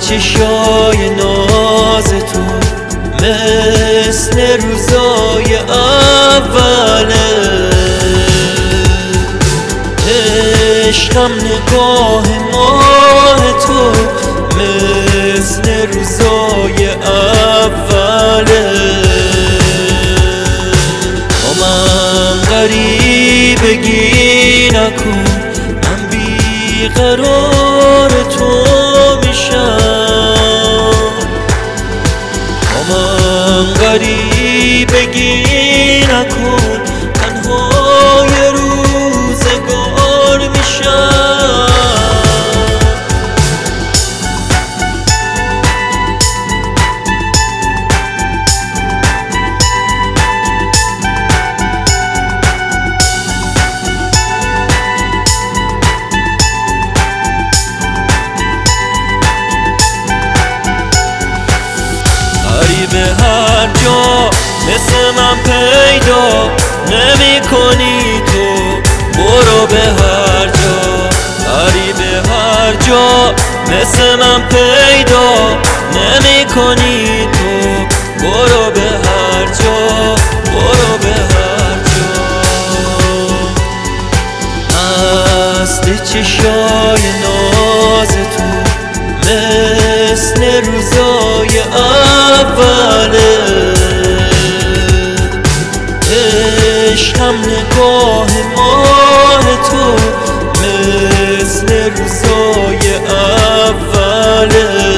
چشای ناز تو مثل روزای اوله، عشقم نگاه ماه تو مثل روزای اوله. با من غریبگی نکن، من بیقرار تو میشم. با من غریبگی نکن، تنهای روزگار میشم. به هر جا مثل من پیدا نمی کنی تو، برو به هر جا. به هر جا مثل من پیدا نمی کنی تو، برو به هر جا، برو به هر جا. مست چشای ناز تو مثل روزای اوله، عشقم نگاه ماه تو مثل روزای اوله.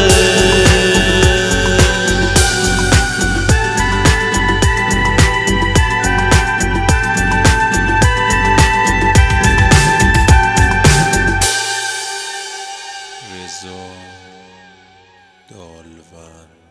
رضا دالوند.